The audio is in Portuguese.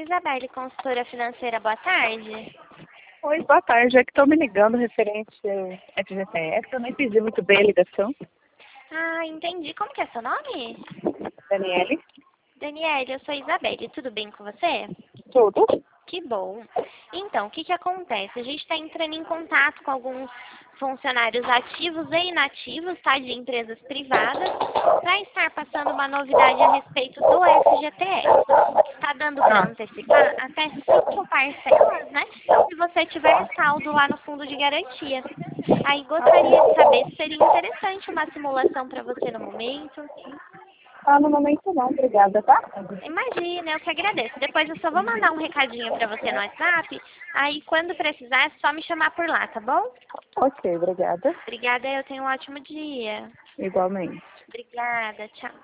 Isabelle, consultora financeira, boa tarde. Oi, boa tarde. É que estou me ligando referente ao FGTS. Eu nem pedi muito bem a ligação. Ah, entendi. Como que é seu nome? Daniele? Daniele, eu sou Isabelle. Tudo bem com você? Tudo? Que bom. Então, o que acontece? A gente está entrando em contato com alguns funcionários ativos e inativos, tá, de empresas privadas, para estar passando uma novidade a respeito do FGTS. Está dando para antecipar até 5 parcelas, né? Se você tiver saldo lá no fundo de garantia. Aí gostaria de saber se seria interessante uma simulação para você no momento. No momento não, obrigada, tá? Imagina, eu que agradeço. Depois eu só vou mandar um recadinho para você no WhatsApp. Aí quando precisar é só me chamar por lá, tá bom? Ok, obrigada. Obrigada, eu tenho um ótimo dia. Igualmente. Obrigada, tchau.